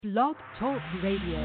Blog Talk Radio.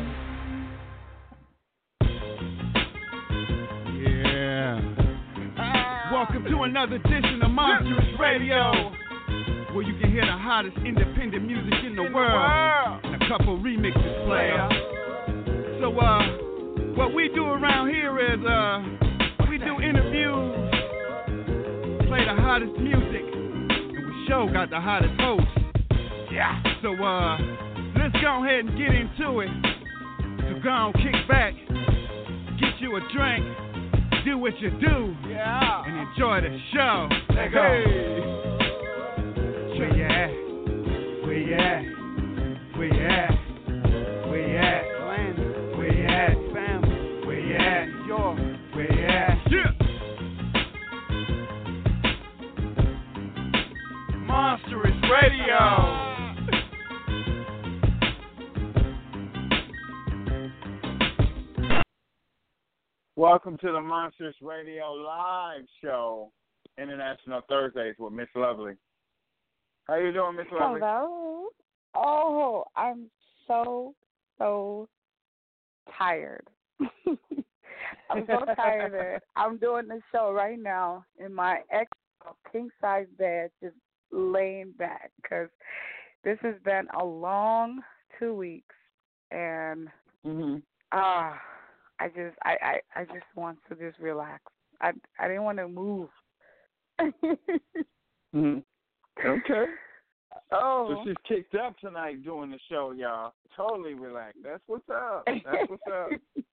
Yeah. Welcome to another edition of Monstrous Radio, where you can hear the hottest independent music in the world and a couple remixes player. So, what we do around here is, we do interviews, play the hottest music, and we sure got the hottest hosts. Yeah. So, let's go ahead and get into it. So go on, kick back, get you a drink, do what you do, and enjoy the show. Let's go. Where you at? Where you at? Where you at? Where you at? Where you at? Family. Where you at? Where you at? Yeah. Monstrous Radio. Welcome to the Monsters Radio live show, International Thursdays with Miss Lovely. How you doing, Miss Lovely? Hello. Oh, I'm so tired. I'm so tired that I'm doing this show right now in my king-size bed, just laying back, because this has been a long 2 weeks, and I just want to just relax. I didn't want to move. Okay. Oh. So she's kicked up tonight doing the show, y'all. Totally relaxed. That's what's up. That's what's up.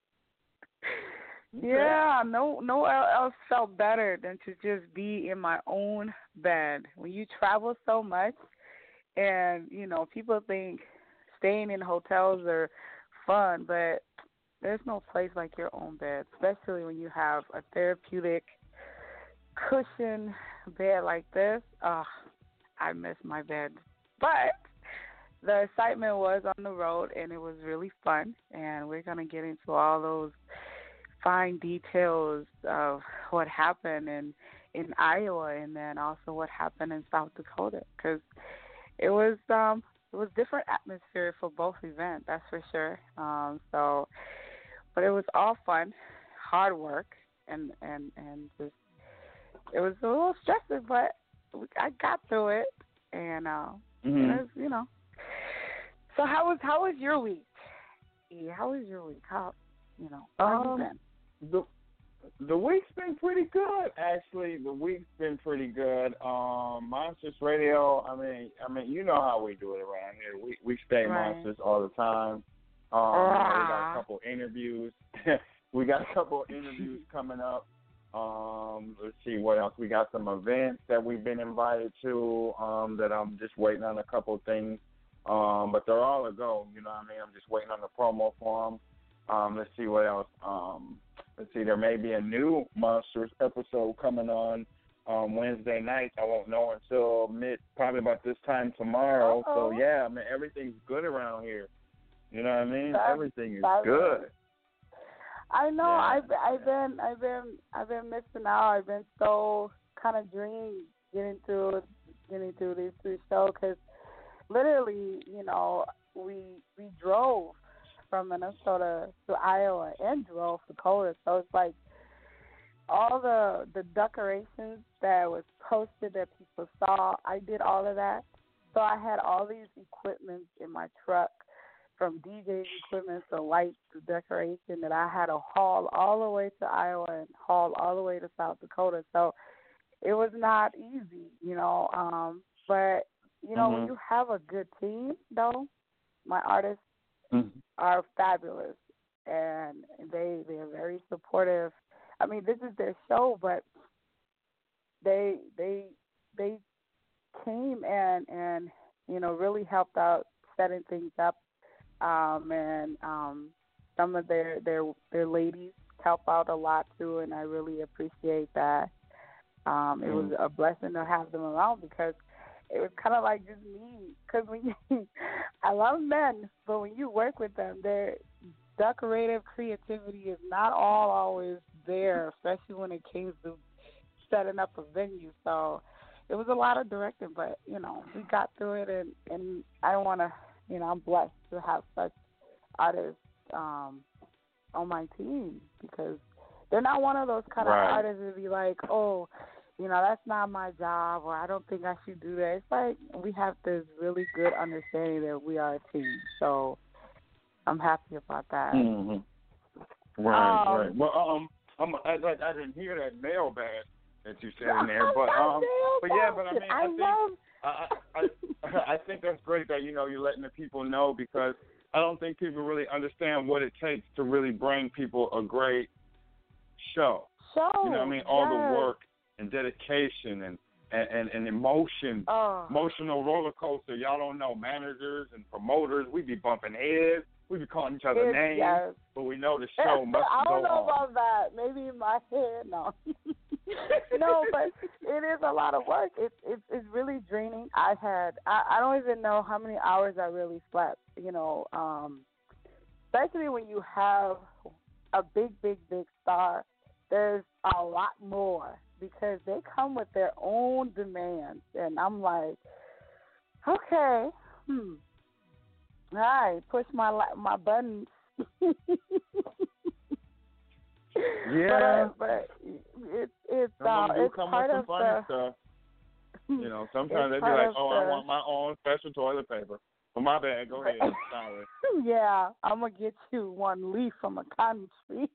Okay. Yeah, no else felt better than to just be in my own bed. When you travel so much, and people think staying in hotels are fun, but there's no place like your own bed, especially when you have a therapeutic cushion bed like this. I miss my bed. But the excitement was on the road, and it was really fun. And we're going to get into all those fine details of what happened in Iowa, and then also what happened in South Dakota, because it was different atmosphere for both events, that's for sure. But it was all fun, hard work, and just it was a little stressful, but I got through it, and it was, So how was your week? Yeah, how was your week? How you been? The week's been pretty good, actually. The week's been pretty good. Monsters Radio. I mean, you know how we do it around here. We stay right. monsters all the time. We got a couple interviews. We got a couple interviews coming up. Let's see what else. We got some events that we've been invited to that I'm just waiting on a couple things. But they're all a go. You know what I mean? I'm just waiting on the promo for them. Let's see what else. Let's see. There may be a new Monsters episode coming on Wednesday night. I won't know until probably about this time tomorrow. Uh-oh. So yeah, I mean everything's good around here. You know what I mean? Everything is that's good. I know. Yeah. I've been missing out. I've been so kind of dreaming getting through these three shows, because literally, we drove from Minnesota to Iowa and drove to Dakota. So it's like all the decorations that was posted that people saw, I did all of that. So I had all these equipments in my truck, from DJ equipment to lights to decoration, that I had to haul all the way to Iowa and haul all the way to South Dakota. So it was not easy, but when you have a good team, though, my artists are fabulous, and they are very supportive. I mean, this is their show, but they came and really helped out setting things up. And some of their ladies help out a lot too, and I really appreciate that. It was a blessing to have them around, because it was kind of like just me. Because I love men, but when you work with them, their decorative creativity is not always there, especially when it came to setting up a venue. So it was a lot of directing, but we got through it, and I don't want to I'm blessed to have such artists on my team because they're not one of those kind of artists that be like, oh, that's not my job, or I don't think I should do that. It's like we have this really good understanding that we are a team. So I'm happy about that. Mm-hmm. Right. Well, I didn't hear that mailbag that you said in there, but yeah, but I think that's great that you're letting the people know, because I don't think people really understand what it takes to really bring people a great show. You know what I mean? All the work and dedication and emotion, emotional roller coaster. Y'all don't know, managers and promoters, we be bumping heads. We be calling each other names, but we know the show must go on. I don't know about that. Maybe in my head, no. No, but it is a lot of work. It's really draining. I don't even know how many hours I really slept. Especially when you have a big star, there's a lot more because they come with their own demands, and I'm like, okay, all right, push my buttons. Yeah, but it's come part with of some funny the stuff. Sometimes they be like, I want my own special toilet paper. Well, my bad. Go ahead. Sorry. Yeah, I'm gonna get you one leaf from a cotton tree.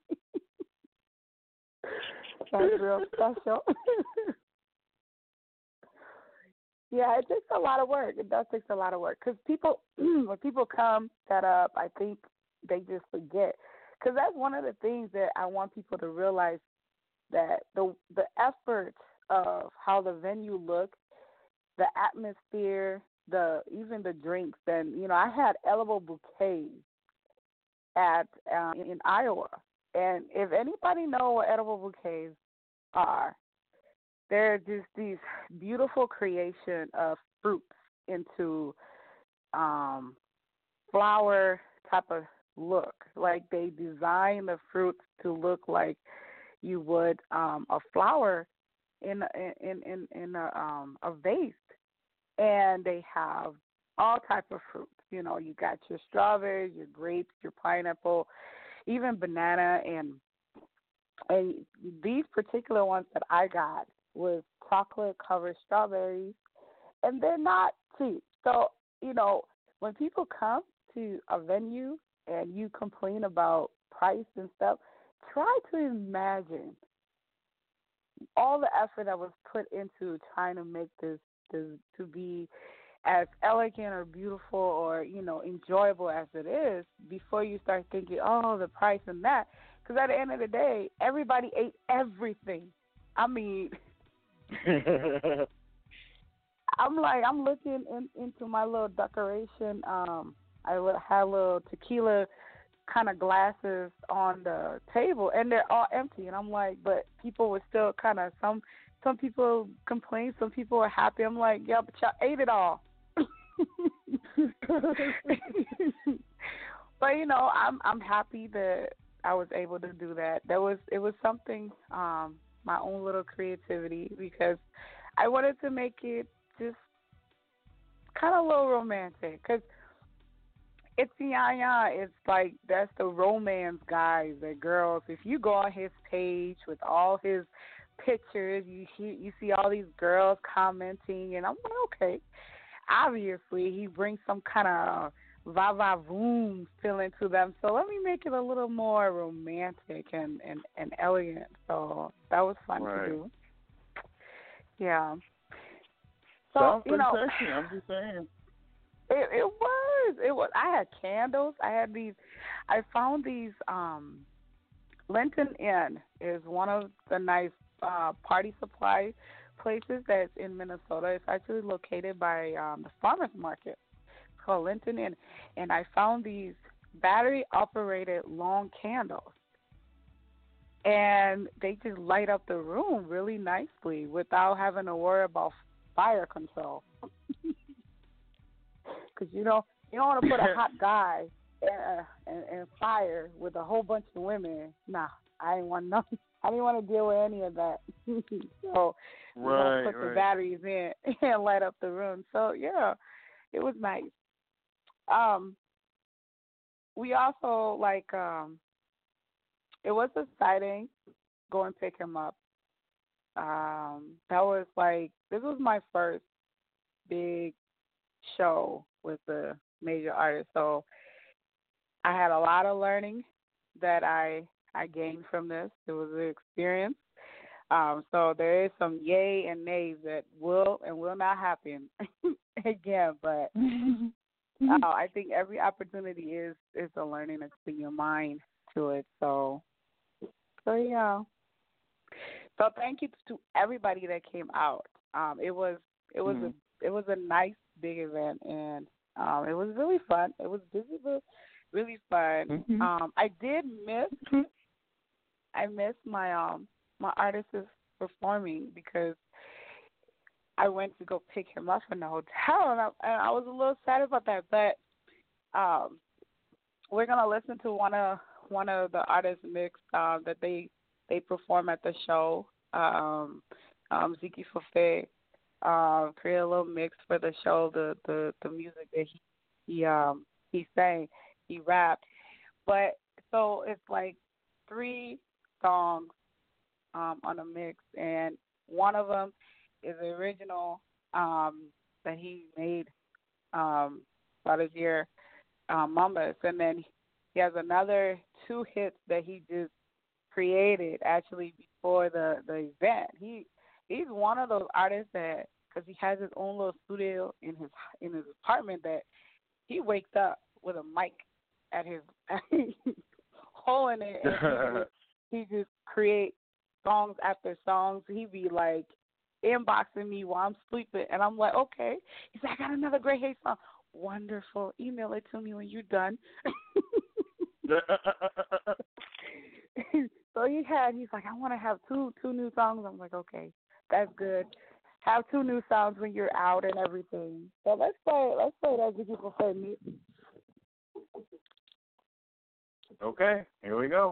That's real special. Yeah, it takes a lot of work. It does take a lot of work because when people come set up, I think they just forget. Because that's one of the things that I want people to realize, that the effort of how the venue looks, the atmosphere, even the drinks. And I had edible bouquets in Iowa, and if anybody know what edible bouquets are, they're just these beautiful creation of fruits into flower type of look. Like they design the fruits to look like you would a flower in a vase, and they have all type of fruits. You got your strawberries, your grapes, your pineapple, even banana, and these particular ones that I got was chocolate covered strawberries, and they're not cheap. So when people come to a venue and you complain about price and stuff, try to imagine all the effort that was put into trying to make this to be as elegant or beautiful or enjoyable as it is before you start thinking, oh, the price and that. Because at the end of the day, everybody ate everything. I mean, I'm looking into my little decoration. I had little tequila kind of glasses on the table, and they're all empty. And I'm like, but people were still kind of, some people complained, some people were happy. I'm like, yeah, but y'all ate it all. But I'm happy that I was able to do that. It was something, my own little creativity, because I wanted to make it just kind of a little romantic, because it's Yaya. It's like that's the romance guys and girls. If you go on his page with all his pictures, you see all these girls commenting, and I'm like, okay, obviously he brings some kind of va-va-voom feeling to them. So let me make it a little more romantic and elegant. So that was fun to do. Yeah. So sexy, I'm just saying. It was. I had candles. I found these. Linton Inn is one of the nice party supply places that's in Minnesota. It's actually located by the farmers market. It's called Linton Inn, and I found these battery-operated long candles, and they just light up the room really nicely without having to worry about fire control. Because you don't want to put a hot guy in fire with a whole bunch of women. Nah, I didn't want nothing. I didn't want to deal with any of that. So put the batteries in and light up the room. So yeah, it was nice. we also it was exciting going pick him up. That was this was my first big show with a major artist, so I had a lot of learning that I gained from this. It was an experience. So there is some yay and nays that will and will not happen again, but I think every opportunity is a learning to put your mind to it. So yeah. So thank you to everybody that came out. It was a nice big event, and it was really fun. It was busy, but really fun. I did miss my my artist is performing because I went to go pick him up from the hotel, and I was a little sad about that. But we're gonna listen to one of the artists' mix that they perform at the show. Ziki Fofe created a little mix for the show. The music that he sang, he rapped. But so it's 3 songs on a mix, and one of them is the original that he made about this year, Mambas, and then he has another 2 hits that he just created actually before the event. He's one of those artists that, because he has his own little studio in his apartment, that he wakes up with a mic at his hole in it, and he just create songs after songs. He be inboxing me while I'm sleeping, and I'm like, okay. He's like, I got another great hate song. Wonderful. Email it to me when you're done. So he's like, I want to have two new songs. I'm like, okay, that's good. Have 2 new songs when you're out and everything. So let's play that Ziggy Buffet music. Okay, here we go.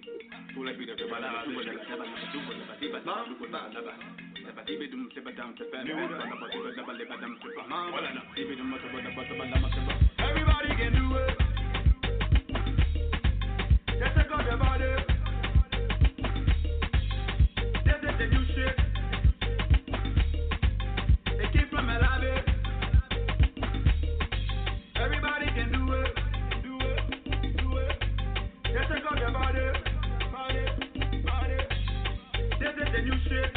Everybody can do it. Just take off your body. This is the new shit. They keep from alive. Everybody can do it. Just take off your body. This is the new shit.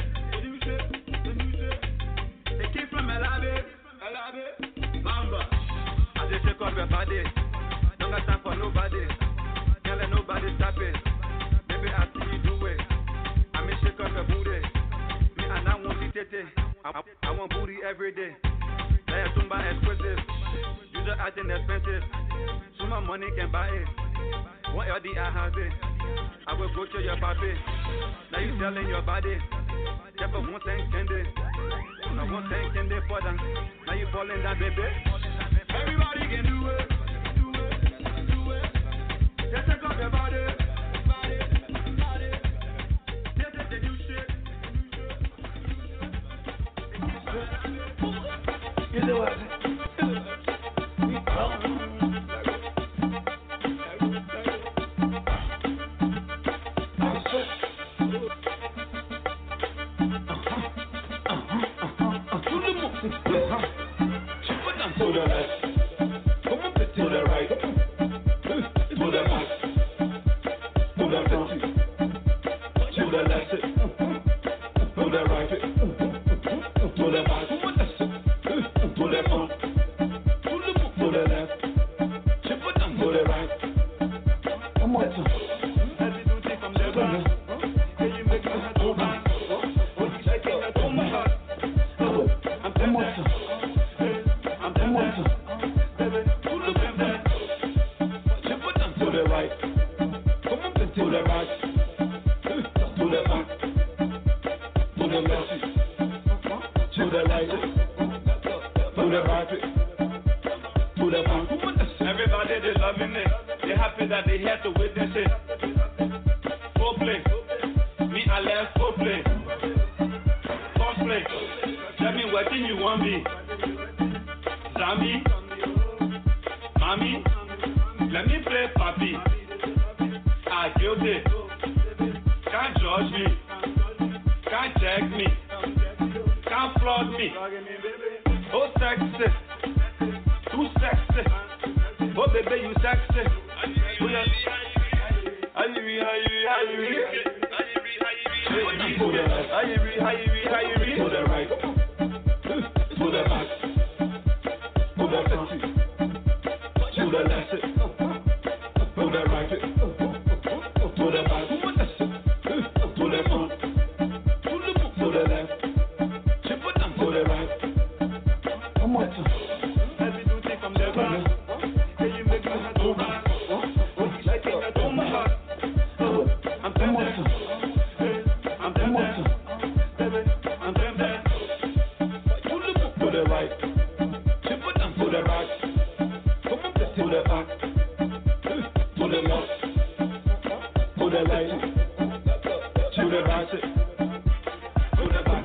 They keep from alive. Mamba. I just take off your body. Don't got time for nobody. Can't let nobody stop it. Baby, I see you do it. I mean, shake off your booty. Me and I want to take it. I want booty every day. Like a tumba exquisite. You just acting expensive. So my money can buy it. What your I have it. I will go to your papi. Now you selling your body. Just for one thing candy. I want thing candy for them. Now you falling down, baby. Everybody can do it. Just take off your body. This is the new shit. You know what? To the left, come on, to the right, to the back, to the front, to the left, to the right, to the back, to the front, to the left, to the right. Come on, from the back, you make my head go back. Everybody they loving it. They happy that they here to witness it. Foreplay. Me I left foreplay. Cosplay. Tell me what thing you want me. Zombie. say papi, I guilty. Can't judge me, can't check me, can't flog me. Oh sexy, too sexy. Oh baby you sexy. Oh yeah. To the right, to the back, to the front, to the left, to the right, to the back, to the front, to the left, to the right. One more time. Every duty from the back, can you make my heart go back? Like it, I do my heart. I'm tempted. I'm tempted. I'm tempted. To the right, to the right, to the back, to the left, to the right, to the right, to the back.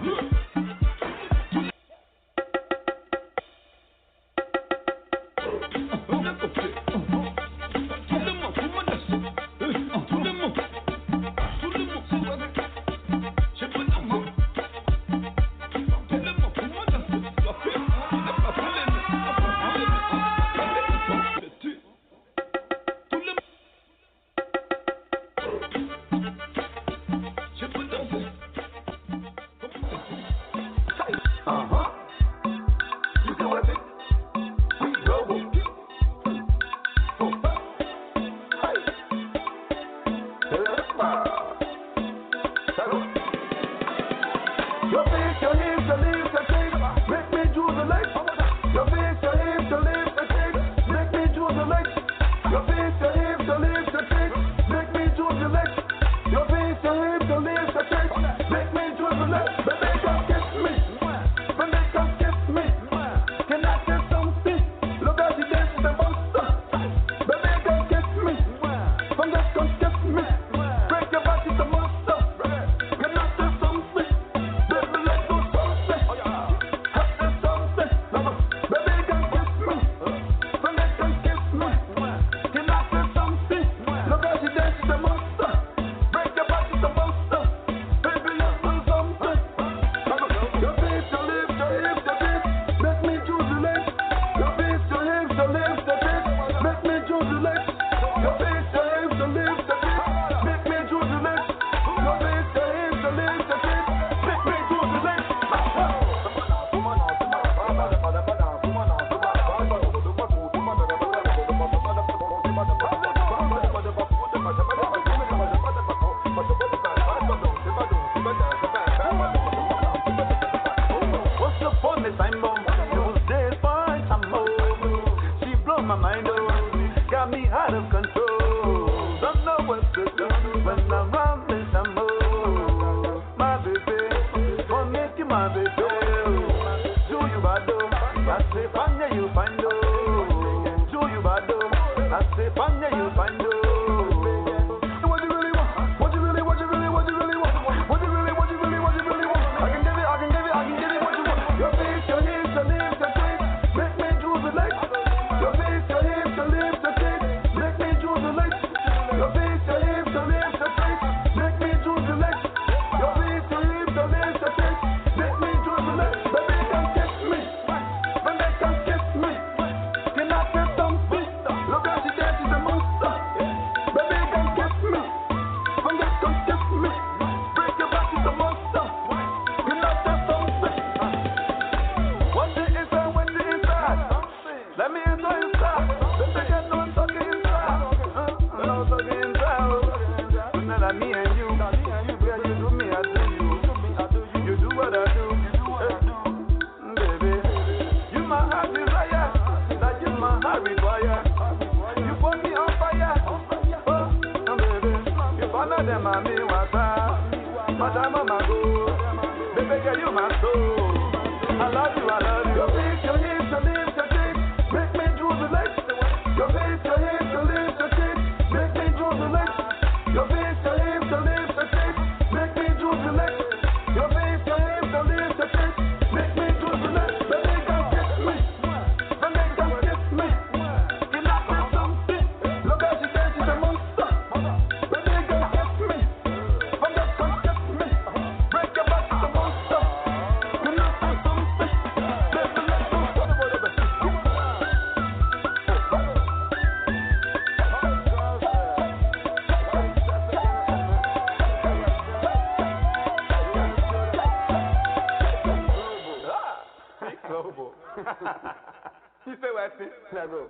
Watson. Now go.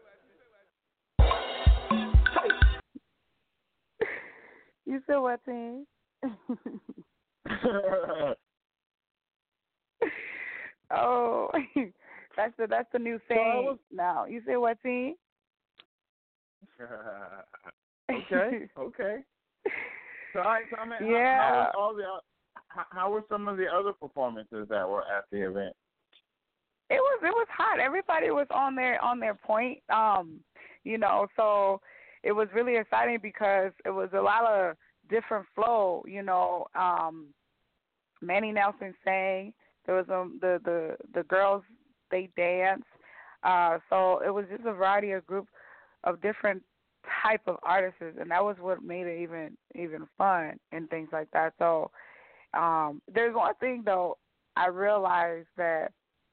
You said what team? Oh, that's the new thing now. You said what team? Okay. So, I mean, yeah. how were some of the other performances that were at the event? It was hot. Everybody was on their point. So it was really exciting because it was a lot of different flow. Manny Nelson sang. There was the girls, they danced. So it was just a variety of group of different type of artists, and that was what made it even fun and things like that. So there's one thing though I realized that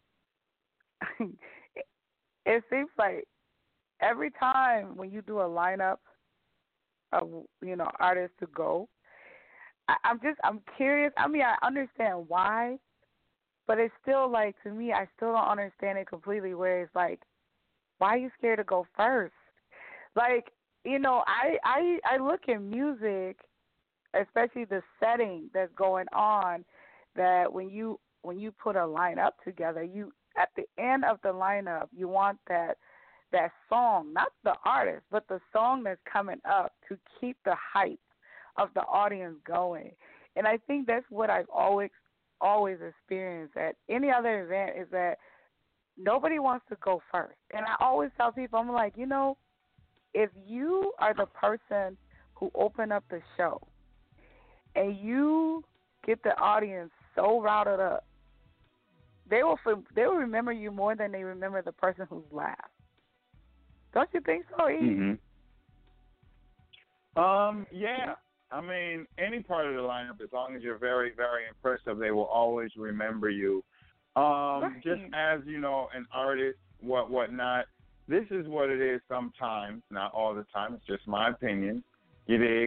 it seems like every time when you do a lineup of artists to go, I'm curious. I mean, I understand why, but it's still like, to me, I still don't understand it completely. Where it's like, why are you scared to go first? Like, I look at music, especially the setting that's going on, that when you put a lineup together, you at the end of the lineup, you want that song, not the artist, but the song that's coming up to keep the hype of the audience going. And I think that's what I've always experienced at any other event, is that nobody wants to go first. And I always tell people, I'm like, if you are the person who open up the show and you get the audience so routed up, they will remember you more than they remember the person who's laughed. Don't you think so, E? Mm-hmm. Yeah. I mean, any part of the lineup, as long as you're very, very impressive, they will always remember you. Right. Just as, an artist, whatnot, this is what it is sometimes, not all the time. It's just my opinion. You dig?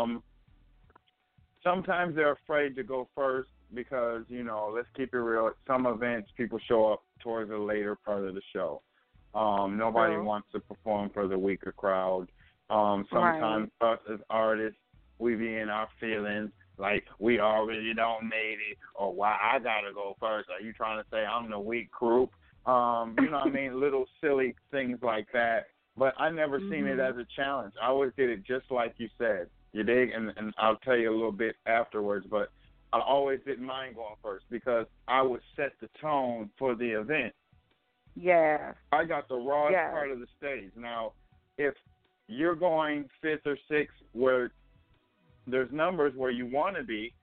Sometimes they're afraid to go first because, let's keep it real. At some events, people show up towards the later part of the show. Nobody wants to perform for the weaker crowd. Sometimes us as artists, we be in our feelings like we already don't made it, or why I gotta go first. Are you trying to say I'm the weak group? You know what I mean? Little silly things like that. But I never seen it as a challenge. I always did it just like you said. You dig? And I'll tell you a little bit afterwards, but I always didn't mind going first because I would set the tone for the event. Yeah. I got the rawest part of the stage. Now, if you're going fifth or sixth where there's numbers where you want to be,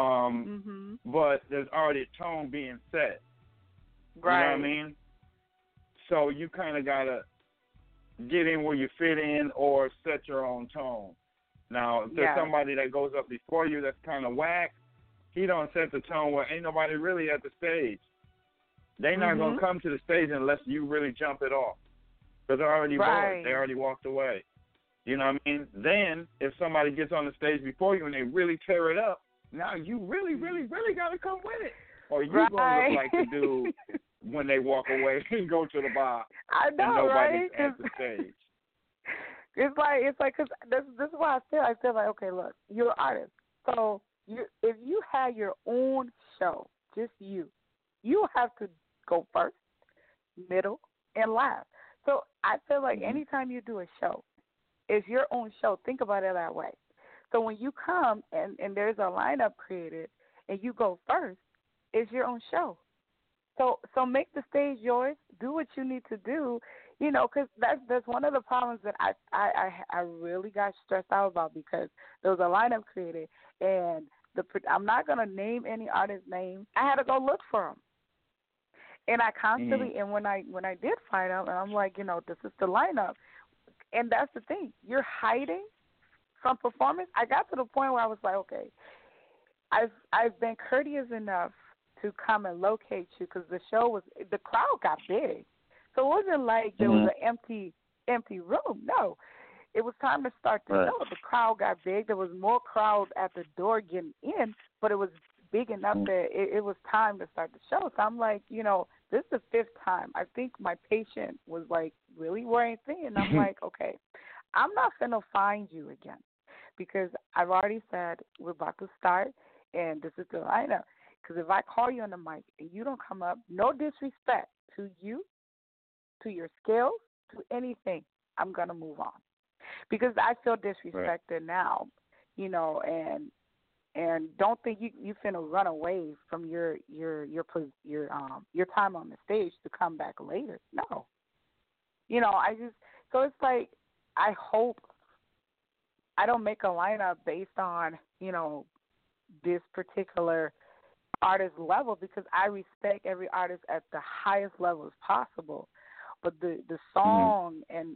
but there's already a tone being set. Right. You know what I mean? So you kind of got to get in where you fit in or set your own tone. Now, if there's somebody that goes up before you that's kind of whack, he don't set the tone where ain't nobody really at the stage. They're not going to come to the stage unless you really jump it off. Because they're already bored. They already walked away. You know what I mean? Then, if somebody gets on the stage before you and they really tear it up, now you really, really, really got to come with it. Or you going to look like the dude when they walk away and go to the bar. I know, and nobody's right? at the stage. It's like, cause this is what I feel. I feel like, okay, look, you're an artist. So if you had your own show, just you have to go first, middle, and last. So I feel like anytime you do a show, it's your own show. Think about it that way. So when you come and there's a lineup created and you go first, it's your own show. So make the stage yours. Do what you need to do, because that's one of the problems that I really got stressed out about, because there was a lineup created and I'm not gonna name any artist names. I had to go look for them, and I constantly and when I did find them, and I'm like, this is the lineup, and that's the thing. You're hiding from performance. I got to the point where I was like, okay, I've been courteous enough to come and locate you, because the crowd got big. So it wasn't like there was an empty room. No. It was time to start the show. The crowd got big. There was more crowd at the door getting in, but it was big enough that it was time to start the show. So I'm like, this is the 5th time. I think my patient was like really wearing thin. And I'm like, okay, I'm not going to find you again because I've already said we're about to start and this is the lineup. Because if I call you on the mic and you don't come up, no disrespect to you, to your skills, to anything, I'm going to move on. Because I feel disrespected now, and don't think you finna run away from your time on the stage to come back later. No. So it's like I hope I don't make a lineup based on, this particular artist level because I respect every artist at the highest level as possible. But the song and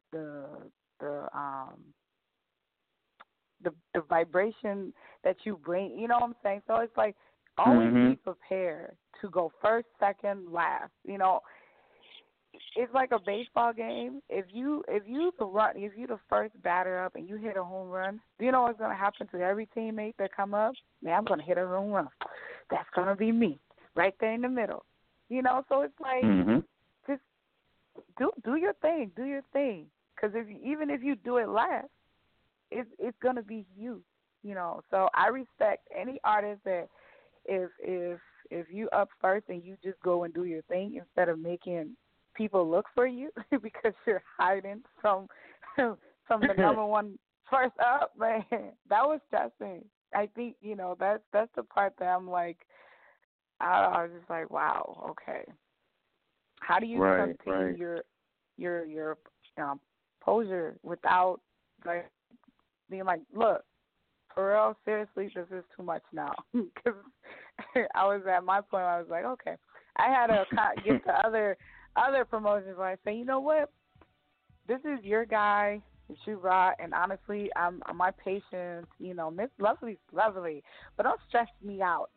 the vibration that you bring, you know what I'm saying? So it's like always be prepared to go first, second, last. It's like a baseball game. If you the first batter up and you hit a home run, do you know what's gonna happen to every teammate that come up? Man, I'm gonna hit a home run. That's gonna be me right there in the middle. So it's like just do your thing, Because even if you do it last, it's gonna be you. So I respect any artist that if you up first and you just go and do your thing instead of making people look for you because you're hiding from the number one first up, man. That was stressing. I think that's the part that I'm like, I was just like, wow, okay. How do you continue your posure without like being like, look, for real, seriously, this is too much now. Because I was at my point where I was like, okay. I had to get to other promotions where I say, you know what, this is your guy, it's you, Rod, and honestly, my patience, Miss Lovely's lovely, but don't stress me out.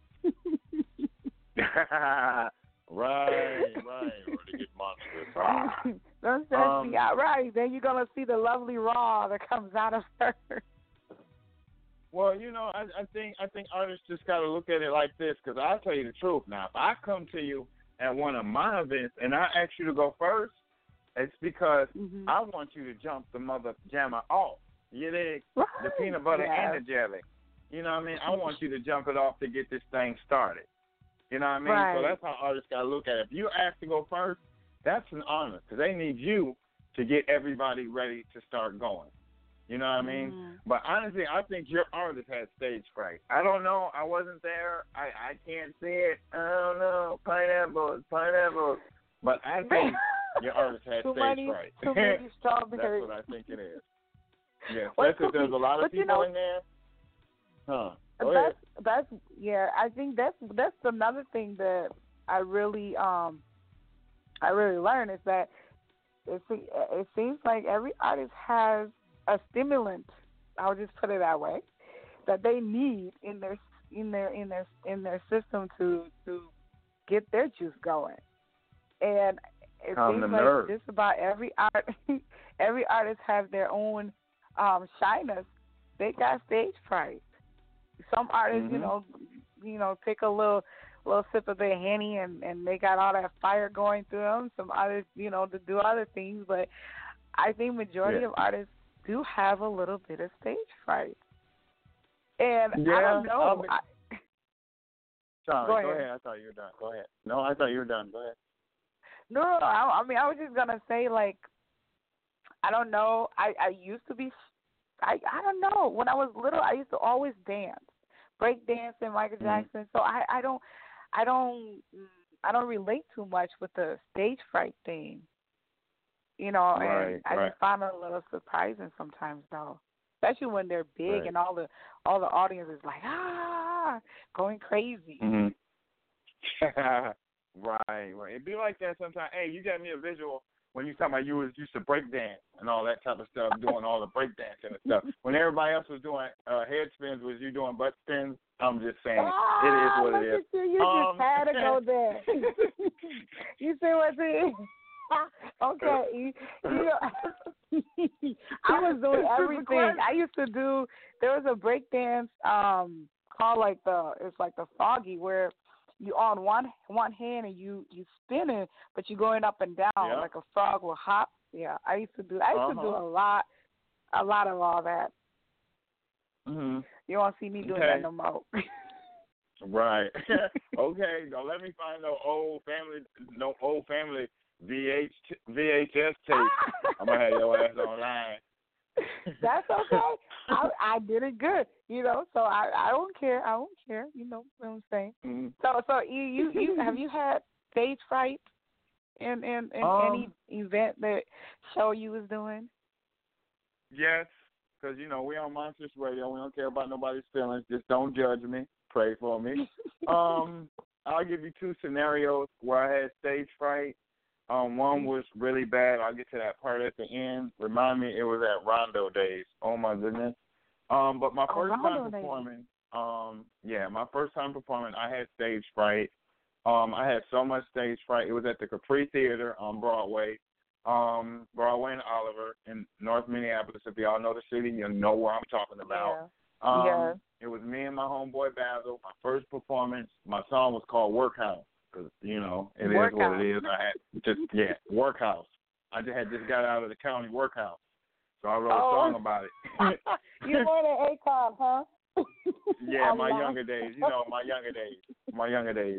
Right. Really good monster. Don't stress me out, right? Then you're gonna see the lovely raw that comes out of her. Well, I think artists just got to look at it like this, because I'll tell you the truth now. If I come to you at one of my events and I ask you to go first, it's because I want you to jump the mother jammer off. You dig? Right. The peanut butter and the jelly. You know what I mean? I want you to jump it off to get this thing started. You know what I mean? Right. So that's how artists got to look at it. If you ask to go first, that's an honor, because they need you to get everybody ready to start going. You know what I mean? But honestly, I think your artist had stage fright. I don't know. I wasn't there. I can't see it. I don't know. Pineapples. But I think your artist had stage fright. Too many strawberries. That's what I think it is. Yeah, especially if there's a lot of people in there. I think that's another thing that I really learned is that it seems like every artist has a stimulant, I'll just put it that way, that they need in their system to get their juice going. And it seems like just about every artist has their own shyness. They got stage fright. Some artists, take a little sip of their Henny and they got all that fire going through them. Some others, to do other things, but I think majority of artists do have a little bit of stage fright. And I don't know. Sorry, go ahead. I thought you were done. Go ahead. No, I thought you were done. Go ahead. No. I mean, I was just going to say, like, I don't know. I used to be, I don't know. When I was little, I used to always dance, break dance and Michael Jackson. So I don't relate too much with the stage fright thing. And I just find it a little surprising sometimes, though, especially when they're big and all the audience is like going crazy. Right. It'd be like that sometimes. Hey, you got me a visual when you talking about you used to break dance and all that type of stuff, doing all the break dancing and stuff. When everybody else was doing head spins, was you doing butt spins? I'm just saying, it is what it is. You just had to go there. You see what it is? Okay. I was doing everything. I used to do, there was a breakdance called like the froggy, where you on one hand and you spinning, but you going up and down like a frog will hop. Yeah, I used to do a lot of all that. Mm-hmm. You won't see me doing that no more. Right. Okay. Don't let me find no old family VHS tape. I'm gonna have your ass online. That's okay. I did it good, So I don't care. You know what I'm saying? Mm-hmm. So you have you had stage fright in any event that show you was doing? Yes, because we on Monsters Radio. We don't care about nobody's feelings. Just don't judge me. Pray for me. I'll give you two scenarios where I had stage fright. One was really bad. I'll get to that part at the end. Remind me, it was at Rondo Days. Oh my goodness. But my first time performing, I had stage fright. I had so much stage fright. It was at the Capri Theater on Broadway. Broadway and Oliver in North Minneapolis. If y'all know the city, you know where I'm talking about. Yeah. It was me and my homeboy Basil. My first performance. My song was called Workhouse. Because, it is what it is. I had Workhouse. I had just got out of the county workhouse. So I wrote a song about it. You were an ACON, huh? Yeah, my younger days. My younger days.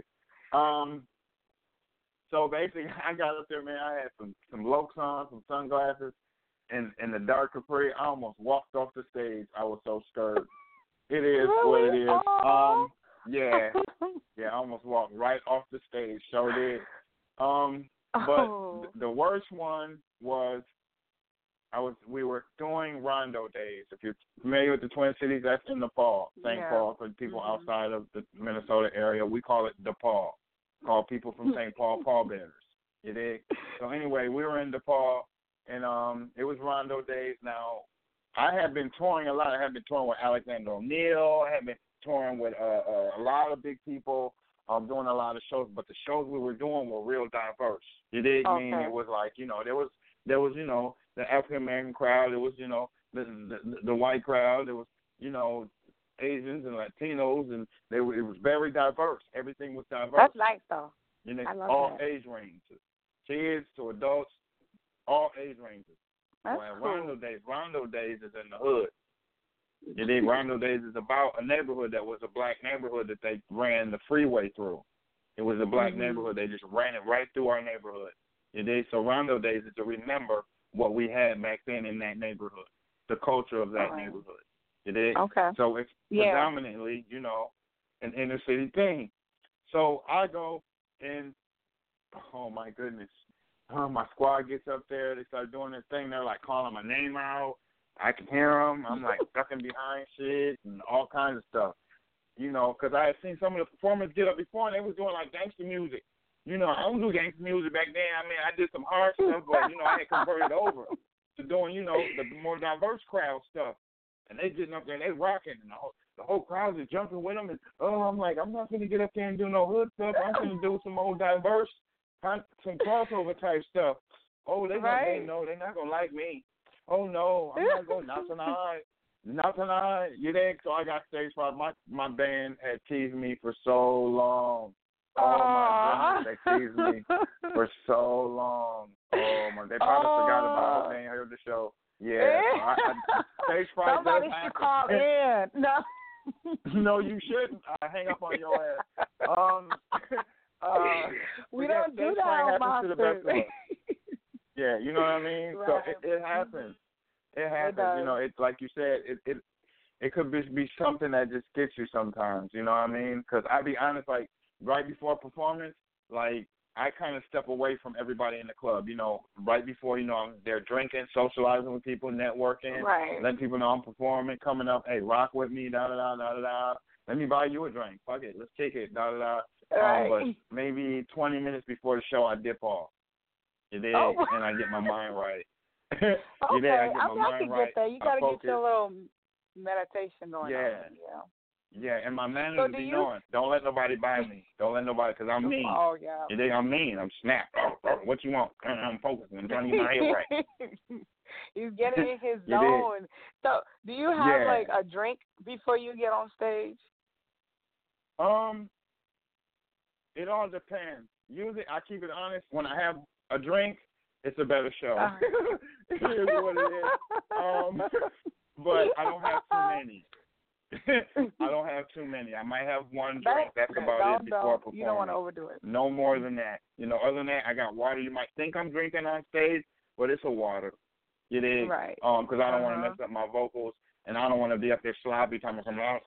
So basically, I got up there, man. I had some Lokes on, some sunglasses, and the dark Capri. I almost walked off the stage. I was so scared. It is what it is. Yeah, I almost walked right off the stage. So did. But the worst one was we were doing Rondo Days. If you're familiar with the Twin Cities, that's in Paul, St. Paul. For people outside of the Minnesota area, we call it DePaul. Call people from St. Paul pallbearers. You dig? So anyway, we were in DePaul, and it was Rondo Days. Now, I had been touring a lot. I had been touring with Alexander O'Neal. I had been touring with a lot of big people, doing a lot of shows. But the shows we were doing were real diverse. You dig? I mean, it was like, there was the African American crowd. There was, the white crowd. There was, Asians and Latinos, and it was very diverse. Everything was diverse. That's nice, though. I love all that. Age ranges, kids to adults, all age ranges. That's cool. Rondo Days is in the hood. You think Rondo Days is about a neighborhood that was a black neighborhood that they ran the freeway through. It was a black neighborhood. They just ran it right through our neighborhood. You think? So Rondo Days is to remember what we had back then in that neighborhood, the culture of that neighborhood. You think? Okay. So it's predominantly, an inner city thing. So I go and, oh my goodness, my squad gets up there. They start doing this thing. They're like calling my name out. I can hear them. I'm like ducking behind shit and all kinds of stuff. Because I had seen some of the performers get up before and they was doing like gangster music. I don't do gangster music back then. I mean, I did some hard stuff, but, I had converted over to doing, the more diverse crowd stuff. And they getting up there and they rocking and the whole crowd is jumping with them. And, I'm like, I'm not going to get up there and do no hood stuff. I'm going to do some old diverse, some crossover type stuff. Oh, they not going to like me. Oh, no, I'm not going not tonight. You think? So I got stage fright. My band had teased me for so long. Oh, my goodness, they teased me for so long. Oh, my, they probably forgot about it. They ain't heard the show. Yeah, stage fright. Somebody should call in. No. No, you shouldn't. Hang up on your ass. We don't do that on Monsters. Yeah, you know what I mean? Right. So it happens. It happens. It's like you said, it could be something that just gets you sometimes. You know what I mean? Because I'll be honest, like right before a performance, like I kind of step away from everybody in the club, right before, I'm there drinking, socializing with people, networking, letting people know I'm performing, coming up, hey, rock with me, da-da-da. Let me buy you a drink. Fuck it, let's kick it, da-da-da. But maybe 20 minutes before the show, I dip off. You dig? And I get my mind right. You dig? I get my mind right. Get there. You got to get your little meditation going on. Yeah, and my manager be knowing. Don't let nobody buy me. Don't let nobody, because I'm mean. Oh, yeah. You think I'm mean? I'm snapped. What you want? I'm focusing. I'm trying to get my head right. He's getting in his zone. So, do you have, like, a drink before you get on stage? It all depends. Usually, I keep it honest. When I have a drink, it's a better show. It is what it is. But I don't have too many. I don't have too many. I might have one drink. That's about it before I perform. You don't want to overdo it. No more than that. Other than that, I got water. You might think I'm drinking on stage, but it's a water. It is. Right. Because I don't want to mess up my vocals, and I don't want to be up there sloppy talking from rock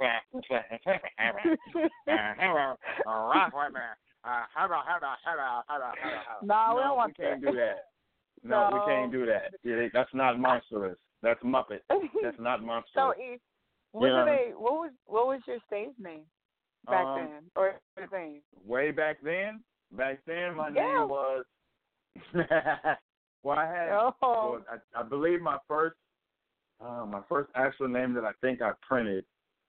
No, we don't want that. We can't do that. No, we can't do that. That's not monstrous. That's Muppet. That's not monstrous. So, what was your stage name back then, or your name? Way back then, my name was. Well, I had. Well, I believe my first actual name that I think I printed.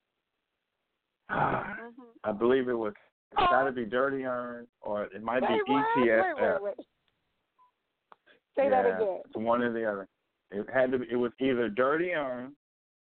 I believe it was. It's got to be Dirty Earn, or it might be ETSF. Wait. Say that again. It's one or the other. It had to be. It was either Dirty Earn,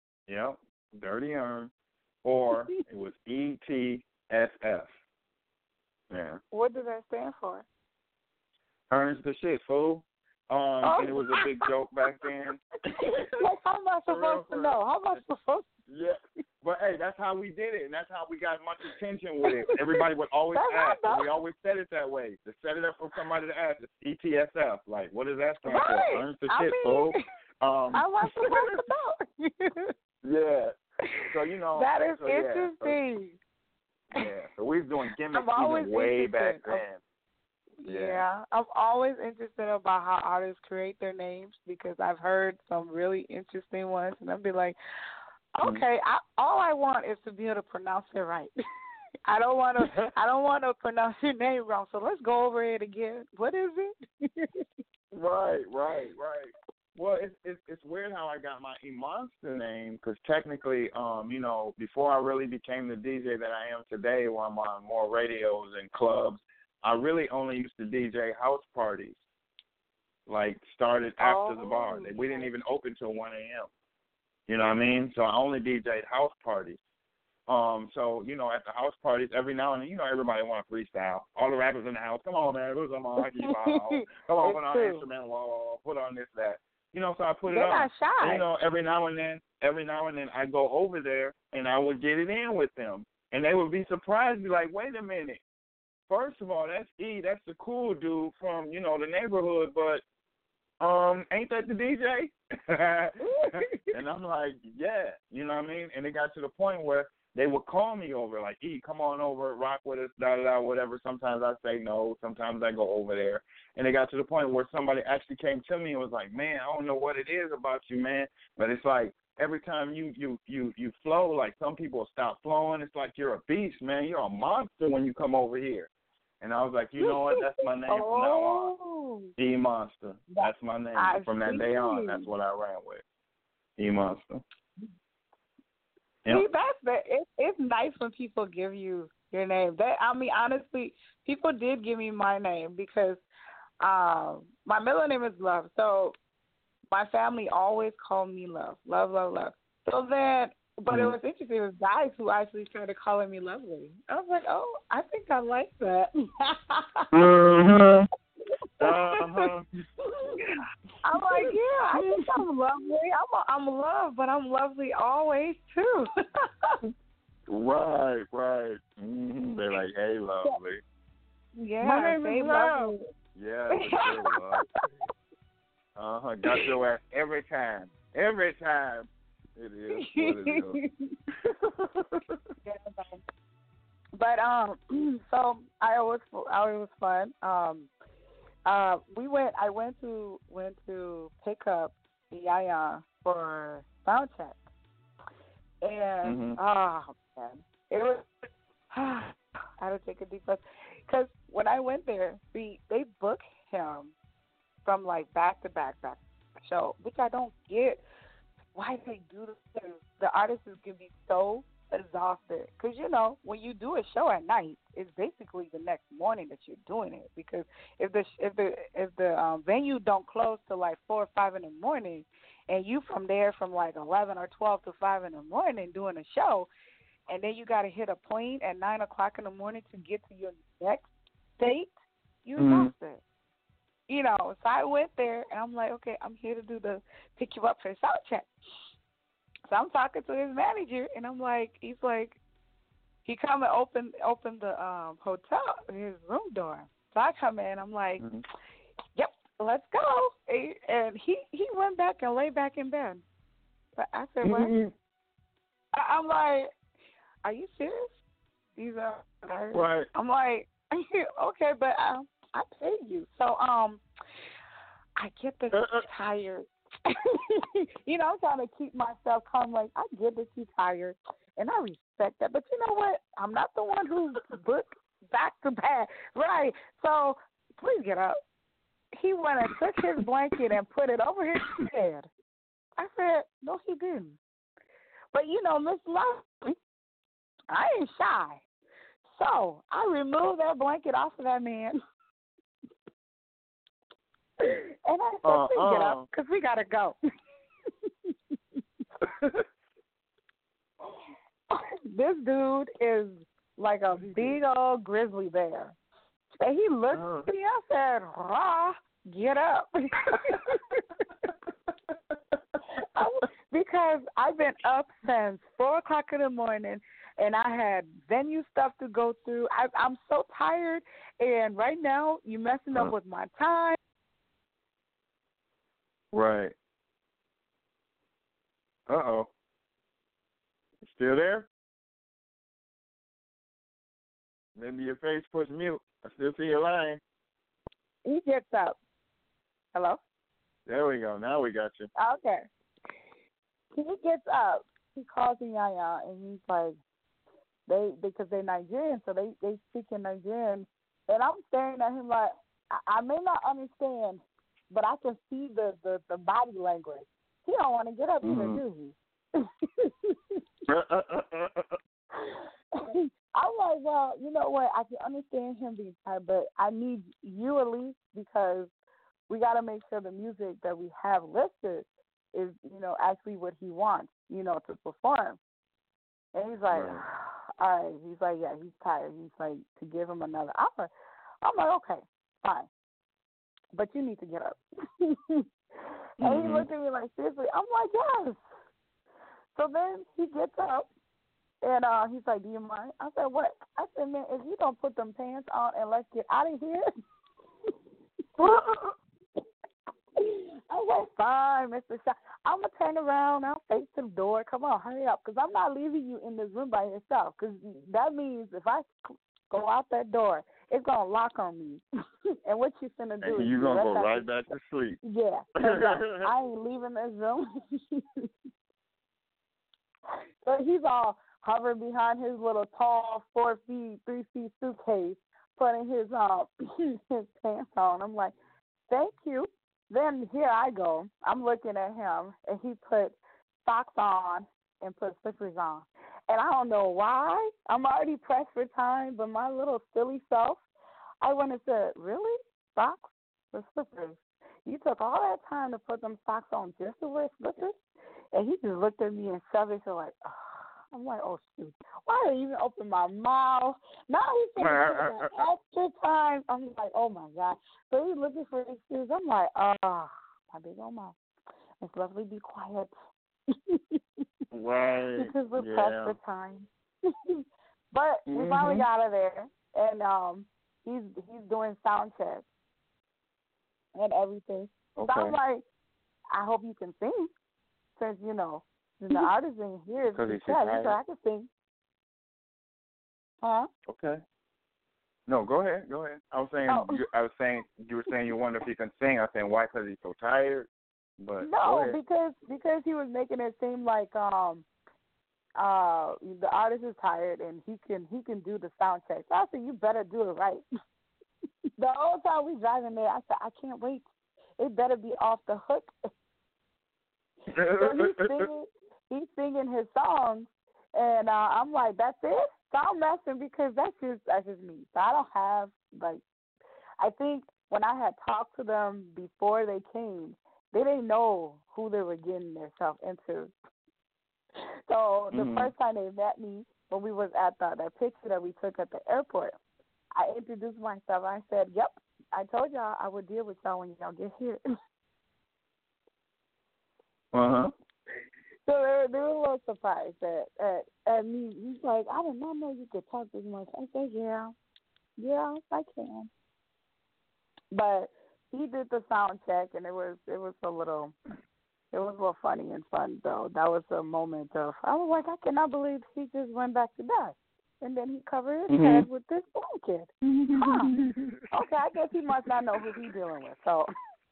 Dirty Earn, or it was ETSF. Yeah. What does that stand for? Earns the shit, fool. And it was a big joke back then. Like, how am I supposed to know? How am I supposed to? Yeah. But, hey, that's how we did it, and that's how we got much attention with it. Everybody would always ask, and we always said it that way. To set it up for somebody to ask, it's ETSF. Like, what does that stand for? Earns the shit, fool. I was supposed to know. Yeah. So, That is interesting. So we was doing gimmicks even way back then. Yeah, I'm always interested about how artists create their names because I've heard some really interesting ones, and I'll be like, okay, all I want is to be able to pronounce it right. I don't want to pronounce your name wrong. So let's go over it again. What is it? Right. Well, it's weird how I got my E-Monster name because technically, before I really became the DJ that I am today, where I'm on more radios and clubs, I really only used to DJ house parties. Like, started after the bar. We didn't even open till 1 a.m. You know what I mean? So I only DJ'd house parties. So, at the house parties, every now and then, everybody want to freestyle. All the rappers in the house, come on, man, who's on my hockey ball? Come on, put on an instrument, put on this, that. So I put it on. Not shy. And, every now and then I go over there and I would get it in with them. And they would be surprised, be like, wait a minute. First of all, that's E. That's the cool dude from, the neighborhood, but ain't that the DJ? And I'm like, yeah, you know what I mean? And it got to the point where they would call me over, like, E, come on over, rock with us, da-da-da, whatever. Sometimes I say no. Sometimes I go over there. And it got to the point where somebody actually came to me and was like, man, I don't know what it is about you, man, but it's like every time you flow, like some people stop flowing. It's like you're a beast, man. You're a monster when you come over here. And I was like, you know what? That's my name from now on. E-Monster. That's my name. From that day on, that's what I ran with. E-Monster. See, it's nice when people give you your name. Honestly, people did give me my name because my middle name is Love. So my family always called me Love. Love, love, love. So then, but it was interesting. It was guys who actually started calling me Lovely. I was like, oh, I think I like that. I'm like, yeah, I think I'm lovely. I'm Love, but I'm lovely always too. Right. They're like, hey, Lovely. Yeah, my name is Love. Yeah, Love. Got your ass every time. Every time. It is what it is. But so it was fun. I went to pick up Yaya for sound check, and man, it was. I had to take a deep breath because when I went there, they booked him from like back to back show, which I don't get. Why they do this? The artists can be so exhausted because when you do a show at night, it's basically the next morning that you're doing it. Because if the venue don't close till like 4 or 5 in the morning, and you from there from like 11 or 12 to 5 in the morning doing a show, and then you got to hit a plane at 9 o'clock in the morning to get to your next state, you're exhausted. You know, so I went there, and I'm like, okay, I'm here to pick you up for a sound check. So I'm talking to his manager, and I'm like, he's like, he come and open the hotel, his room door. So I come in, I'm like, yep, let's go. And he went back and lay back in bed. But I said, what? I'm like, are you serious? He's right. I'm like, okay, but I paid you. So I get that you're tired. You know, I'm trying to keep myself calm. Like, I get that you're tired, and I respect that. But you know what? I'm not the one who booked back to back. Right. So please get up. He went and took his blanket and put it over his head. I said, no, he didn't. But, you know, Miss Lovely, I ain't shy. So I removed that blanket off of that man. And I said, please get up, because we got to go. This dude is like a big old grizzly bear. And he looked at me, I said, rah, get up. Because I've been up since 4 o'clock in the morning, and I had venue stuff to go through. I'm so tired, and right now you're messing up with my time. Right. Uh-oh. Still there? Maybe your face puts mute. I still see your line. He gets up. Hello? There we go. Now we got you. Okay. He gets up. He calls me Yaya, and he's like, because they're Nigerian, so they speak in Nigerian. And I'm staring at him like, I may not understand, but I can see the body language. He don't want to get up either, do he? I'm like, well, you know what? I can understand him being tired, but I need you at least, because we got to make sure the music that we have listed is, you know, actually what he wants, you know, to perform. And he's like, all right. He's like, yeah, he's tired. He's like, to give him another hour. I'm like, okay, fine. But you need to get up. And he looked at me like, seriously? I'm like, yes. So then he gets up, and he's like, do you mind? I said, what? I said, man, if you don't put them pants on and let's get out of here. I was like, fine, Mr. Shaw. I'm going to turn around. I'll face the door. Come on, hurry up, because I'm not leaving you in this room by yourself, because that means if I go out that door, it's going to lock on me. And what you finna do is you're going to go right back to sleep. Yeah. I ain't leaving this room. So he's all hovering behind his little tall 4 feet, 3 feet suitcase, putting his his pants on. I'm like, thank you. Then here I go. I'm looking at him, and he put socks on and put slippers on. And I don't know why. I'm already pressed for time, but my little silly self, I went and said, really? Socks or slippers? You took all that time to put them socks on just to wear slippers? And he just looked at me and shoved it. So like, oh. I'm like, oh, shoot. Why did I even open my mouth? Now he's taking extra time. I'm like, oh, my God. So he's looking for excuses. I'm like, my big old mouth. It's lovely. Be quiet. Right. Because we're pressed for time. But we finally got out of there. And he's doing sound checks and everything. Okay. So I'm like, I hope you can sing. Since, you know, the artist in here is so I can sing. Huh? Okay. No, go ahead. I was saying you were saying you wonder if he can sing. I was saying why? Because he's so tired. But no, because he was making it seem like the artist is tired and he can do the sound check. So I said, you better do it right. The whole time we driving there, I said, I can't wait. It better be off the hook. So he's singing his songs, and I'm like, that's it? So I'm messing because that's just me. So I don't have, I think when I had talked to them before they came, they didn't know who they were getting themselves into. So the first time they met me, when we was at that picture that we took at the airport, I introduced myself. I said, "Yep, I told y'all I would deal with y'all when y'all get here." So they were a little surprised at me. He's like, "I did not know you could talk this much." I said, "Yeah, I can." But he did the sound check, and it was a little funny and fun though. That was a moment of, I was like, I cannot believe he just went back to bed, and then he covered his head with this blanket. Okay, I guess he must not know who he's dealing with. So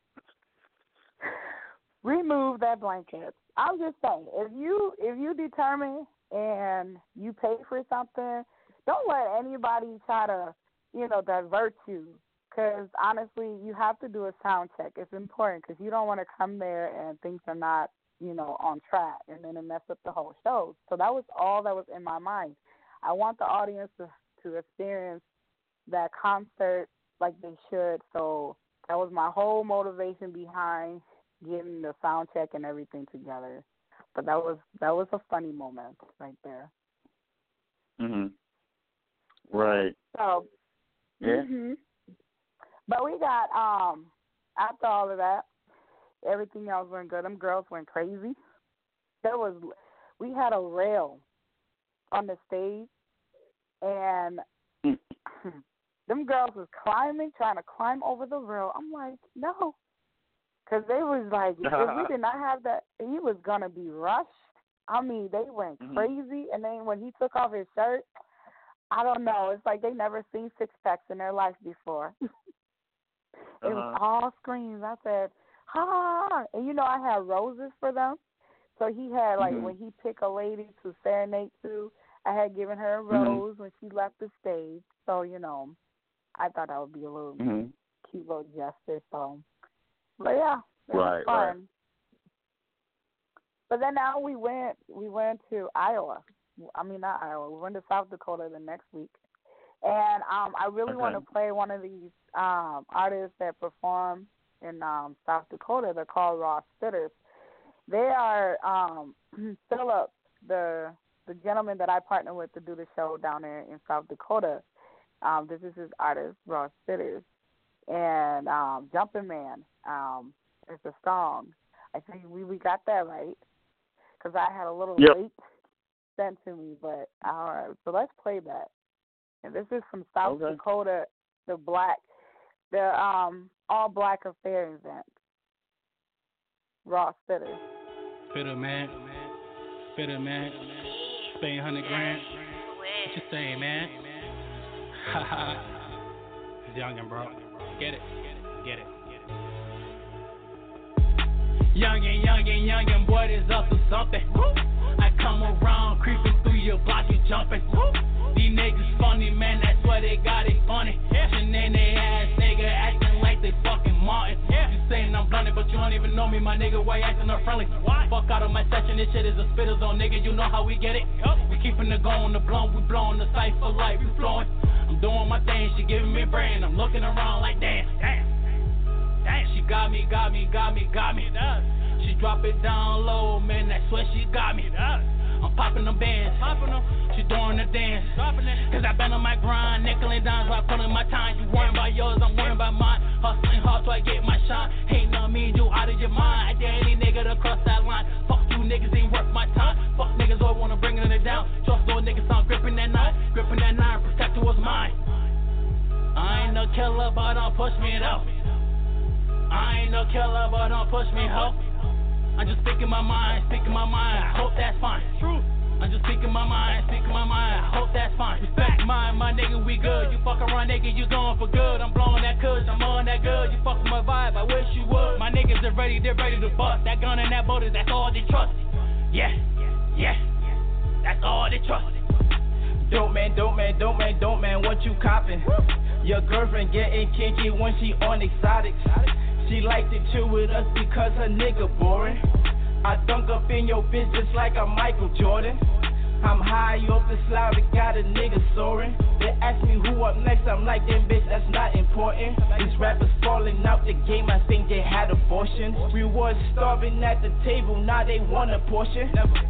remove that blanket. I'm just saying, if you determine and you pay for something, don't let anybody try to, divert you. Because honestly, you have to do a sound check. It's important because you don't want to come there and things are not, on track, and then it mess up the whole show. So that was all that was in my mind. I want the audience to experience that concert like they should. So that was my whole motivation behind getting the sound check and everything together. But that was a funny moment right there. Right. So yeah. But we got after all of that, everything else went good. Them girls went crazy. We had a rail on the stage, and them girls was trying to climb over the rail. I'm like, no. Because they was like, if we did not have that, he was going to be rushed. I mean, they went crazy. And then when he took off his shirt, I don't know. It's like they never seen six-packs in their life before. It was all screams. I said, ha! And, I had roses for them. So he had, like, when he picked a lady to serenade to, I had given her a rose when she left the stage. So, I thought that would be a little cute little gesture. So. But yeah, it was fun. Right. But then now we went to Iowa. I mean, not Iowa. We went to South Dakota the next week, and I really want to play one of these artists that perform in South Dakota. They're called Raw Spitters. They are Philip, the gentleman that I partner with to do the show down there in South Dakota. This is his artist, Raw Spitters. And Jumpin' Man is the song. I think we got that right because I had a little late sent to me. But all right, so let's play that. And this is from South Dakota, the all black affair event. Raw Spitters. Spitter man, pay 100 grand. What you saying, man? Haha. It's youngin', bro. Get it. Youngin', boy, is up to something. I come around, creeping through your block, you jumping. These niggas funny, man, that's why they got it funny. And then they ass nigga acting like they fucking Martin. You saying I'm blunted, but you don't even know me, my nigga, why you acting unfriendly? Fuck out of my section, this shit is a spitter zone, nigga, you know how we get it. We keeping it going, the blunt, we blowing the cipher like we flowing. I'm doing my thing, she giving me brain, I'm looking around like damn. She got me. She drop it down low, man, that's what she got me. I'm popping them bands, she doing the dance. Cause I been on my grind, nickel and dimes while pulling my time. You worrying about yours, I'm worrying about mine. Hustling hard so I get my shine. Ain't no mean you out of your mind. I dare any nigga to cross that line. Fuck you niggas, ain't worth my time. Fuck niggas always wanna bring it down. Trust those niggas, I'm gripping that nine, protect what's mine. I ain't no killer, but don't push me though. I ain't no killer, but don't push me, ho. I'm just speaking my mind, I hope that's fine. True. I'm just speaking my mind, I hope that's fine. Respect mine, my nigga, we good. You fuck around, nigga, you going for good. I'm blowing that kush, I'm on that good. You fuck with my vibe, I wish you would. My niggas are ready, they're ready to bust. That gun and that boulder, that's all they trust. Yeah, that's all they trust. Dope man, what you coppin'? Your girlfriend getting kinky when she on exotics. She liked it chill with us because her nigga boring. I dunk up in your bitch just like I'm Michael Jordan. I'm high off the slide, got a nigga soaring. They ask me who up next, I'm like, damn bitch, that's not important. These rappers falling out the game, I think they had abortions. We was starving at the table, now they want a portion.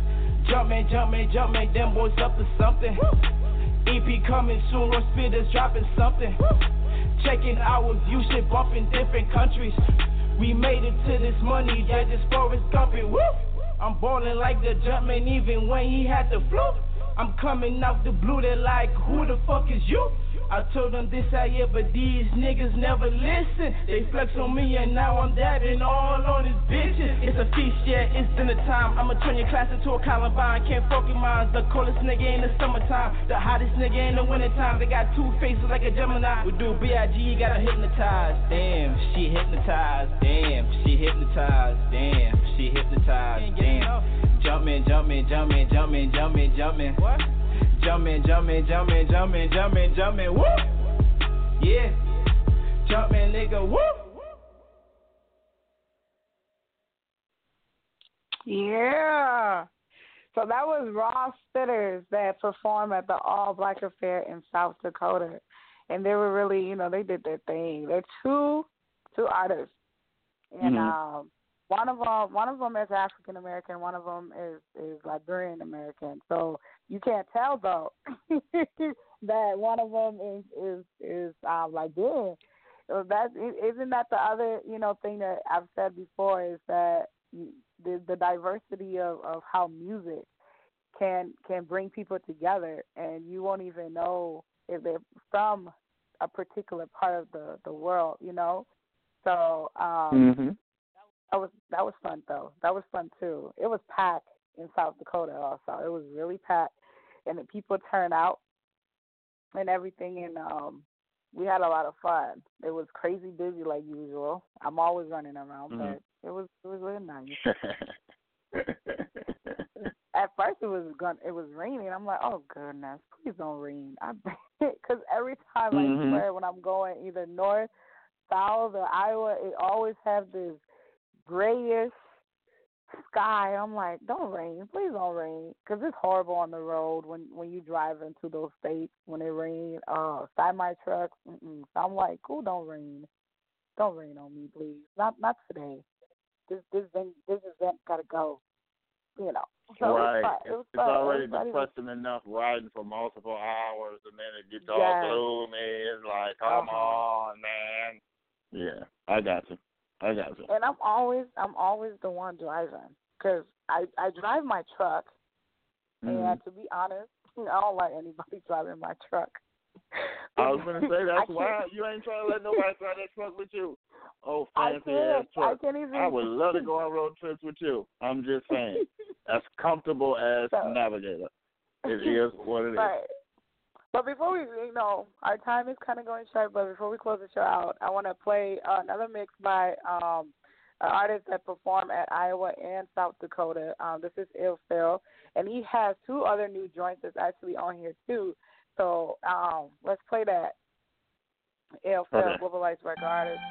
Jumpman, them boys up to something. EP coming soon, or spitters dropping something. Checking our view, shit bumping different countries. We made it to this money, yeah, just Forrest Gumping. Woo! I'm ballin' like the Jumpman even when he had the flu. I'm coming out the blue, they're like, who the fuck is you? I told them this out here, but these niggas never listen. They flex on me and now I'm dabbing all on his bitches. It's a feast, yeah, it's dinner time. I'ma turn your class into a Columbine. Can't fuck with mine, the coldest nigga in the summertime. The hottest nigga in the wintertime. They got two faces like a Gemini. We do B.I.G., gotta hypnotize. Damn, she hypnotized. Damn, she hypnotized. Damn, she hypnotized. Damn. Jumpin'. What? Jumpin', woo! Yeah, jumpin', nigga, woo! Yeah. So that was Raw Spitters that performed at the All Black Affair in South Dakota, and they were really, they did their thing. They're two artists, and one of them is African American, one of them is Liberian American. So you can't tell though that one of them is Liberian. So isn't that the other thing that I've said before, is that the diversity of how music can bring people together, and you won't even know if they're from a particular part of the world, So that was fun though. That was fun too. It was packed in South Dakota also. It was really packed, and the people turned out and everything, and we had a lot of fun. It was crazy busy like usual. I'm always running around, but it was really nice. At first it was raining. I'm like, oh goodness, please don't rain. Because every time I swear when I'm going either north, south, or Iowa, it always have this grayish sky. I'm like, don't rain, please don't rain, because it's horrible on the road when you drive into those states when it rains. Semi trucks. So I'm like, oh, don't rain on me, please. Not today. This event gotta go. So right. It was it's already depressing enough riding for multiple hours, and then it gets all gloomy. It's like, come on, man. Yeah, I got you. And I'm always the one driving, because I drive my truck, and to be honest, I don't like anybody driving my truck. I was gonna say that's why you ain't trying to let nobody drive that truck with you. Oh, fancy ass truck! I would love to go on road trips with you. I'm just saying, that's comfortable as navigator. It is what it is. But before we, our time is kind of going short, but before we close the show out, I want to play another mix by an artist that performed at Iowa and South Dakota. This is Ill Phil, and he has two other new joints that's actually on here, too. So let's play that. Ill Phil, Global Lights record artist.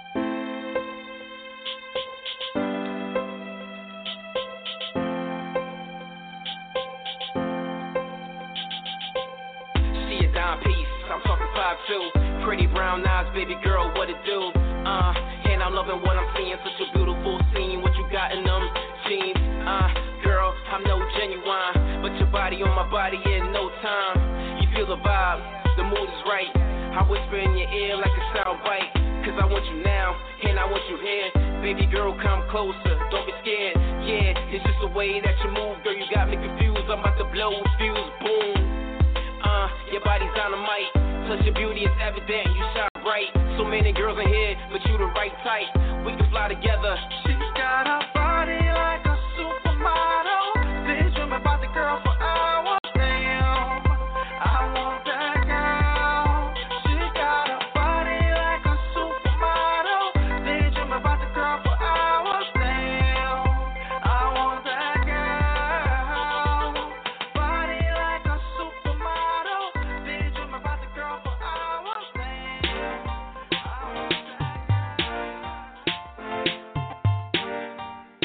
I'm talking 5'2", pretty brown eyes, baby girl, what it do? And I'm loving what I'm seeing, such a beautiful scene. What you got in them jeans? Girl, I'm no genuine, but your body on my body in no time. You feel the vibe, the mood is right. I whisper in your ear like a sound bite, 'cause I want you now, and I want you here. Baby girl, come closer, don't be scared. Yeah, it's just the way that you move, girl, you got me confused. I'm about to blow fuse, boom. Your body's dynamite, plus your beauty is evident, you shine bright. So many girls in here, but you the right type. We can fly together. She's got a body like a supermodel. Been dreaming about the girl for hours. Damn, I want that girl. She got a body like a supermodel. Been dreaming about the girl for hours. Damn, I want that girl. Body like a supermodel. Been dreaming about the girl for hours. Damn, I want that girl.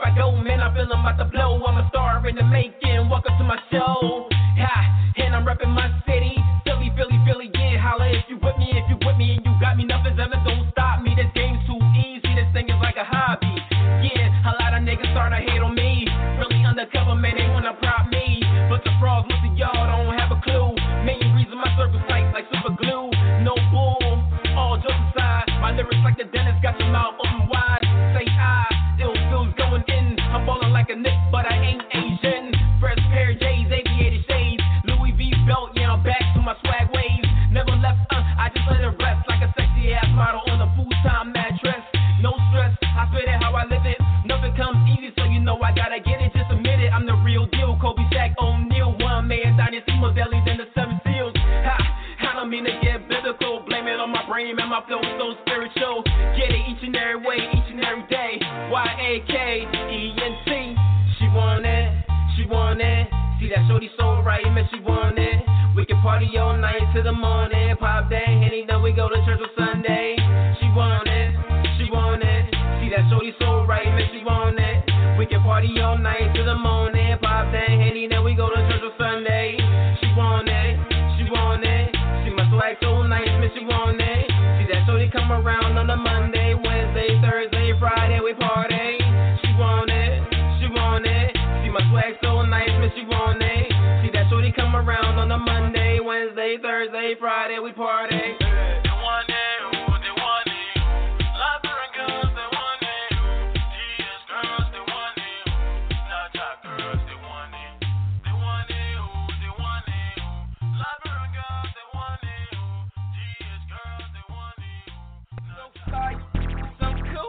I go, man, I feel I'm about to blow. I'm a star in the making, welcome to my show. Ha, and I'm repping my city. Philly, Philly, Philly, yeah, holla if you with me, and you got me, nothing's ever don't stop me. This game's too easy, this thing is like a hobby. Yeah, a lot of niggas start to hate on me. Really undercover, man, they wanna prop me. But the frauds, most of y'all don't have a clue. Main reason my circle's tight like super glue. No bull, all jokes aside. My lyrics like the dentist got your mouth open wide. Say I, ill feels going in. I'm ballin' like a Nick, but I ain't Asian. Fresh pair of J's, aviator shades. Louis V belt, yeah, I'm back to my swag ways. Never left, I just let it rest like a sexy ass model on a full-time mattress. No stress, I spit it how I live it. Nothing comes easy, so you know I gotta get it. Just admit it, I'm the real deal. Kobe, Shaq, O'Neal, one man dynasty, more deadly than the 7 Seals. Ha, I don't mean to get biblical. Blame it on my brain, man, my flow so spiritual. Get it each and every way, each and every day. YAKENT. She want it, she want it. See that shorty so right, man, she want it. We can party all night till the morning. Pop that Henny, then we go to church on Sunday. She want it, she want it. See that shorty so right, man, she want it. We can party all night till the morning. Pop that Henny, then we go to church on Sunday. She want it, she want it. See my swag so nice, man, she want it. See that shorty come around on a Monday, Wednesday, Thursday, Friday, we party. She want it, she want it. See my swag so nice, man, she want it. See that shorty come around on a Monday, Wednesday, Thursday, Friday, we party. They want it, they want it. Lots of girls, they want it. DS girls, they want it. Not top girls, they want it. They want it, they want it. Lots of girls, they want it. DS girls, they want it. So fly, so cool.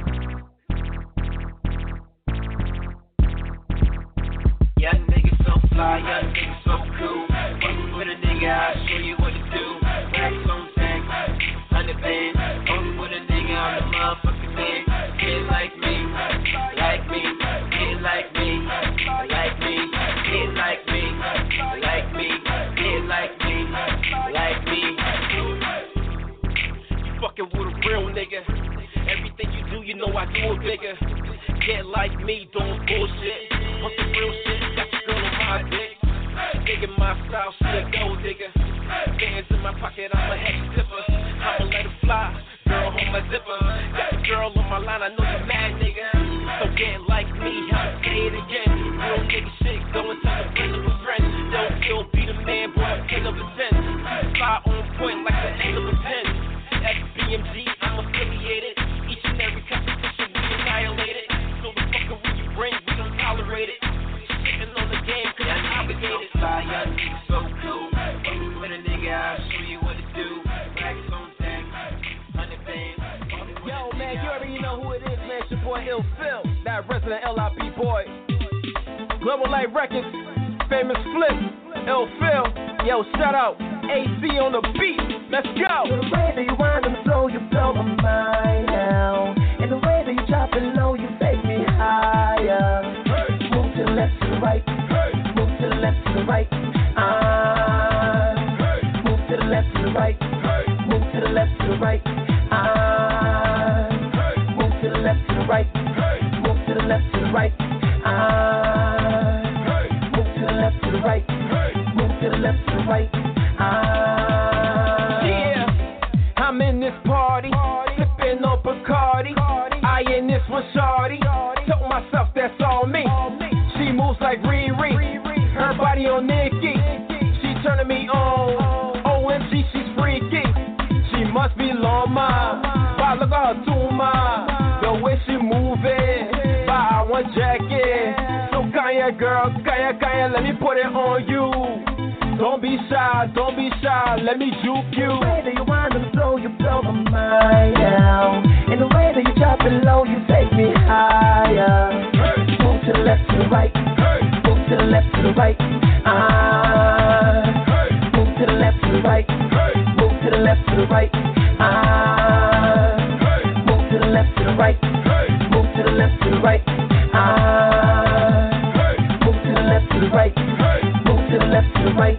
Young niggas so fly, young niggas so cool. Fuckin' with a nigga, I'll show you what to do. Racks on tax, 100 bands. Fuckin' with a nigga, I'm the motherfucking man. Get like me, like me, get like me, like me, get like me, like me, get like me, like me. You fucking with a real nigga. Everything you do, you know I do it bigger. Get like me, don't bullshit. Want the real shit, got your girl on my dick. Nigga, my style, she a gold digger. Bands in my pocket, I'm a heavy zipper. I'ma let it fly, girl, hold my zipper. Got the girl on my line, I know you mad, nigga. So get like me, I'ma say it again. Real nigga shit, go and tell a friend of a friend. Don't feel be the man, boy, I'm king of a 10. Fly on point like the end of a pen. XBMG, I'm affiliated. Each and every competition, we annihilate it. So the fuckery you bring, we don't tolerate it. Sitting on the game, cause I'm obligated. Fly, young nigga, so cool. Fucking with a nigga, I'll show you what to do. Racks on deck, 100 bands. Yo, man, you already know who it is, man. It's your boy Ill Phil, that resident LIP boy. Global Light Records, famous Flip, Ill Phil. Yo, shout out, AC on the beat. Let's go. The way that you wind and slow, you blow my mind now. And the way that you drop it low, you take me higher. Hey. Move to the left, to the right. Hey. Move to the left, to the right. Hey. Move to the left, to the right. Hey. Move to the left, to the right. Hey. Move to the left, to the right. Hey. Move to the left, to the right. Hey. Move to the left, to the right. Hey. Move to the left, to the right. I'm in this party, sippin' on Bacardi. I in this one shawty, told myself that's all me. She moves like Riri, her body on Nicki. She turning me on, OMG, she's freaky. She must be Loma, but look at her tuma. The way she moving, buy one jacket. So Kanye girl, Kanye, let me put it on you. Don't be shy, let me juke you. The way that you wind and slow, you blow my mind now. And the way that you drop it low, you take me higher. Hey. Move to the left, to the right. Hey. Move to the left, to the right. Hey. Move to the left, to the right. Hey. Move to the left, to the right. Hey. Move to the left, to the right. Hey. Move to the left, to the right. Hey. Move to the left, to the right. Hey. Move to the left, to the right.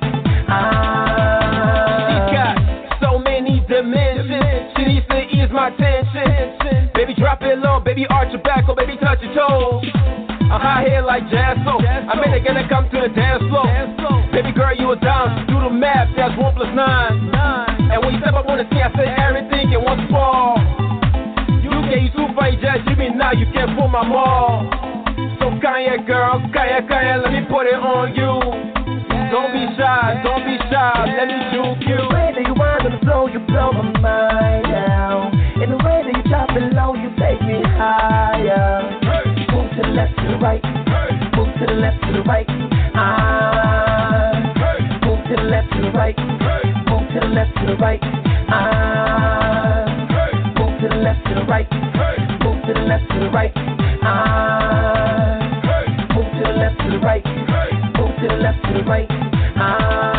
She got so many dimensions. She needs to ease my tension. Baby, drop it low. Baby, arch your back. Oh, baby, touch your toes. I'm high here like jazz, so I mean they're gonna come to the dance floor. Baby girl, you a dime, do the math, that's 1 + 9. And when you step up on the scene, I say everything in one spot. You get super, just you mean now you can't pull my ball. So Kanye girl, Kanye, let me put it on you. Don't be shy, let me juke you. The way that you work on the floor, you blow my mind now. In the way that you drop it low, you take me higher. Move to the left, to the right. Move to the left, to the right. Move to the left, to the right. Move to the left, to the right. Move to the left, to the right. Move to the left, to the right. Move to the left, to the right. Move to the left, to the right.